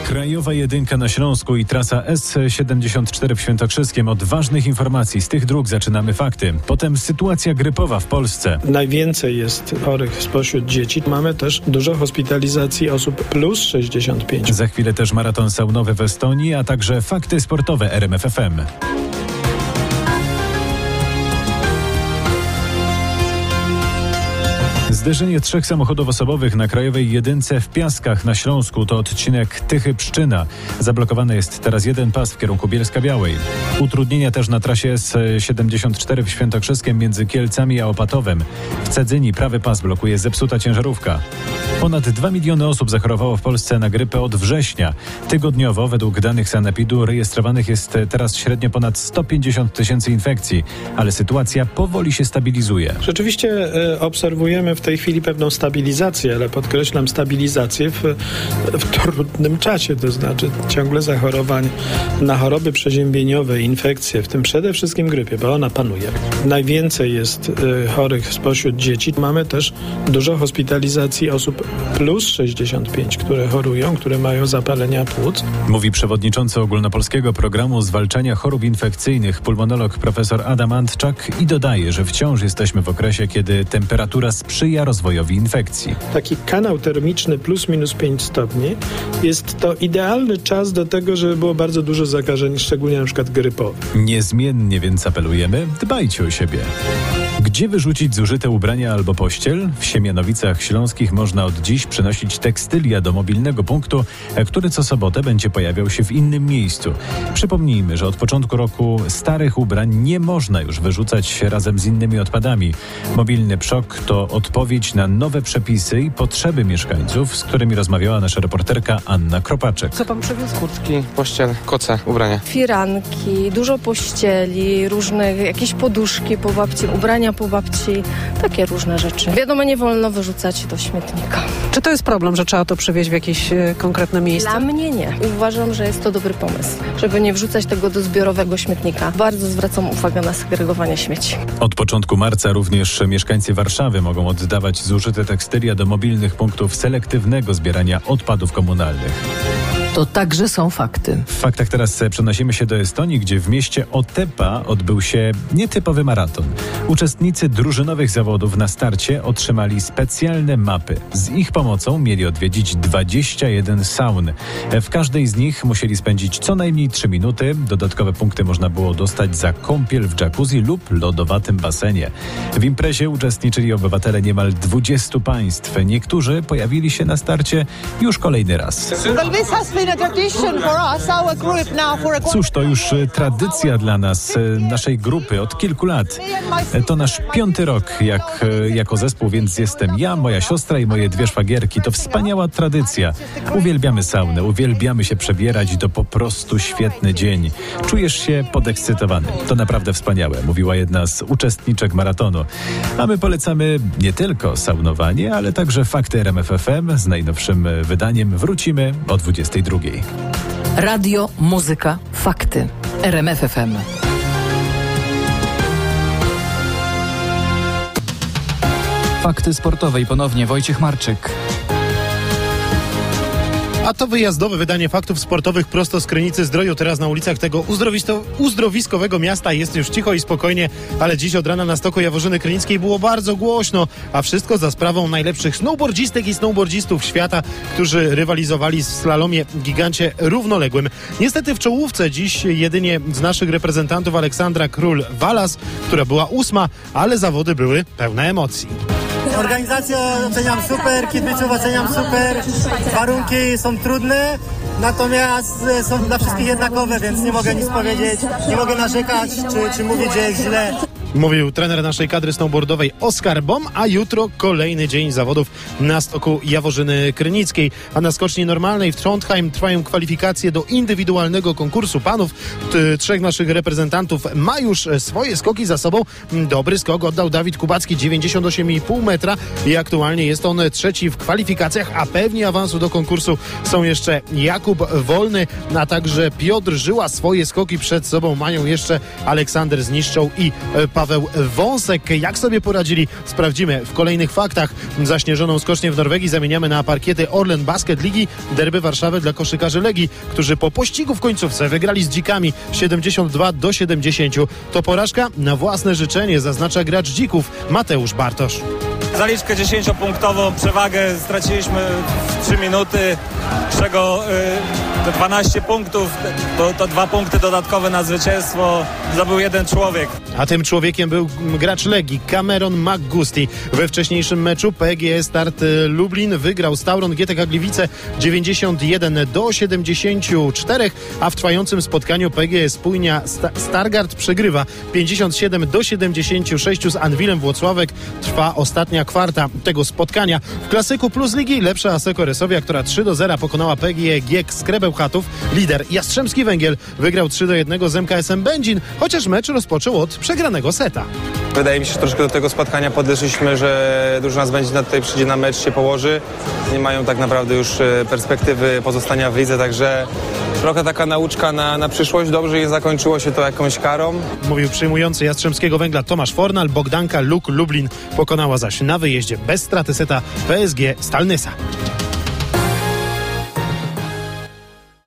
Krajowa jedynka na Śląsku i trasa S74 w Świętokrzyskiem. Od ważnych informacji z tych dróg zaczynamy fakty. Potem sytuacja grypowa w Polsce. Najwięcej jest chorych spośród dzieci. Mamy też dużo hospitalizacji osób plus 65. Za chwilę też maraton saunowy w Estonii, a także fakty sportowe RMF FM. Zderzenie 3 samochodów osobowych na Krajowej Jedynce w Piaskach na Śląsku to odcinek Tychy-Pszczyna. Zablokowany jest teraz jeden pas w kierunku Bielska-Białej. Utrudnienia też na trasie S74 w Świętokrzyskiem między Kielcami a Opatowem. W Cedzyni prawy pas blokuje zepsuta ciężarówka. Ponad 2 miliony osób zachorowało w Polsce na grypę od września. Tygodniowo, według danych Sanepidu, rejestrowanych jest teraz średnio ponad 150 tysięcy infekcji, ale sytuacja powoli się stabilizuje. Rzeczywiście obserwujemy w tej chwili pewną stabilizację, ale podkreślam stabilizację w trudnym czasie, to znaczy ciągle zachorowań na choroby przeziębieniowe, infekcje, w tym przede wszystkim grypie, bo ona panuje. Najwięcej jest chorych spośród dzieci. Mamy też dużo hospitalizacji osób plus 65, które chorują, które mają zapalenia płuc. Mówi przewodniczący ogólnopolskiego programu zwalczania chorób infekcyjnych, pulmonolog profesor Adam Antczak i dodaje, że wciąż jesteśmy w okresie, kiedy temperatura sprzyja rozwojowi infekcji. Taki kanał termiczny plus minus 5 stopni jest to idealny czas do tego, żeby było bardzo dużo zakażeń, szczególnie na przykład grypowych. Niezmiennie więc apelujemy, dbajcie o siebie. Gdzie wyrzucić zużyte ubrania albo pościel? W Siemianowicach Śląskich można od dziś przynosić tekstylia do mobilnego punktu, który co sobotę będzie pojawiał się w innym miejscu. Przypomnijmy, że od początku roku starych ubrań nie można już wyrzucać razem z innymi odpadami. Mobilny PSZOK to odpowiedź na nowe przepisy i potrzeby mieszkańców, z którymi rozmawiała nasza reporterka Anna Kropaczek. Co pan przywiózł? Kurtki, pościel, koce, ubrania. Firanki, dużo pościeli, różne jakieś poduszki po babci, ubrania po babci, takie różne rzeczy. Wiadomo, nie wolno wyrzucać do śmietnika. Czy to jest problem, że trzeba to przywieźć w jakieś konkretne miejsce? Dla mnie nie. Uważam, że jest to dobry pomysł, żeby nie wrzucać tego do zbiorowego śmietnika. Bardzo zwracam uwagę na segregowanie śmieci. Od początku marca również mieszkańcy Warszawy mogą oddawać zużyte tekstylia do mobilnych punktów selektywnego zbierania odpadów komunalnych. To także są fakty. W faktach teraz przenosimy się do Estonii, gdzie w mieście Otepää odbył się nietypowy maraton. Uczestnicy drużynowych zawodów na starcie otrzymali specjalne mapy. Z ich pomocą mieli odwiedzić 21 saun. W każdej z nich musieli spędzić co najmniej 3 minuty. Dodatkowe punkty można było dostać za kąpiel w jacuzzi lub lodowatym basenie. W imprezie uczestniczyli obywatele niemal 20 państw. Niektórzy pojawili się na starcie już kolejny raz. Cóż, to już tradycja dla nas, naszej grupy od kilku lat. To nasz 5. rok jako zespół, więc jestem ja, moja siostra i moje 2 szwagierki. To wspaniała tradycja. Uwielbiamy saunę, uwielbiamy się przebierać i to po prostu świetny dzień. Czujesz się podekscytowany. To naprawdę wspaniałe, mówiła jedna z uczestniczek maratonu. A my polecamy nie tylko saunowanie, ale także fakty RMF FM. Z najnowszym wydaniem wrócimy o 22:00. Radio, muzyka, fakty. RMF FM. Fakty sportowe i ponownie Wojciech Marczyk. A to wyjazdowe wydanie faktów sportowych prosto z Krynicy Zdroju. Teraz na ulicach tego uzdrowiskowego miasta jest już cicho i spokojnie, ale dziś od rana na stoku Jaworzyny Krynickiej było bardzo głośno, a wszystko za sprawą najlepszych snowboardzistek i snowboardzistów świata, którzy rywalizowali w slalomie gigancie równoległym. Niestety w czołówce dziś jedynie z naszych reprezentantów Aleksandra Król-Walas, która była 8, ale zawody były pełne emocji. Organizację oceniam super, kibiców oceniam super, warunki są trudne, natomiast są dla wszystkich jednakowe, więc nie mogę nic powiedzieć, nie mogę narzekać, czy mówić, że jest źle. Mówił trener naszej kadry snowboardowej Oskar Bom, a jutro kolejny dzień zawodów na stoku Jaworzyny Krynickiej. A na skoczni normalnej w Trondheim trwają kwalifikacje do indywidualnego konkursu panów. 3 naszych reprezentantów ma już swoje skoki za sobą. Dobry skok oddał Dawid Kubacki, 98,5 metra i aktualnie jest on 3 w kwalifikacjach, a pewnie awansu do konkursu są jeszcze Jakub Wolny, a także Piotr Żyła. Swoje skoki przed sobą mają jeszcze Aleksander Zniszczał i Paweł Paweł Wąsek. Jak sobie poradzili? Sprawdzimy w kolejnych faktach. Zaśnieżoną skocznię w Norwegii zamieniamy na parkiety Orlen Basket Ligi. Derby Warszawy dla koszykarzy Legii, którzy po pościgu w końcówce wygrali z Dzikami 72-70. To porażka na własne życzenie, zaznacza gracz Dzików Mateusz Bartosz. Zaliczkę 10-punktową przewagę straciliśmy w 3 minuty, z czego te 12 punktów, to 2 punkty dodatkowe na zwycięstwo zdobył jeden człowiek. A tym człowiekiem był gracz Legii Cameron McGusty. We wcześniejszym meczu PGE Start Lublin wygrał z Tauron GTK Gliwice 91-74, a w trwającym spotkaniu PGE Spójnia Stargard przegrywa 57-76 z Anwilem Włocławek. Trwa ostatnia kwarta tego spotkania. W klasyku Plus Ligi lepsza Asseco Resowia, która 3-0 pokonała PGE GiEK Skrebeł Chatów. Lider Jastrzębski Węgiel wygrał 3-1 z MKS-em Będzin, chociaż mecz rozpoczął od przegranego seta. Wydaje mi się, że troszkę do tego spotkania podeszliśmy, że drużyna z Będzina tutaj przyjdzie na mecz, się położy. Nie mają tak naprawdę już perspektywy pozostania w lidze, także trochę taka nauczka na przyszłość. Dobrze, że zakończyło się to jakąś karą. Mówił przyjmujący Jastrzębskiego Węgla Tomasz Fornal. Bogdanka Luk Lublin pokonała zaś na wyjeździe bez straty seta PSG Stal Nysa.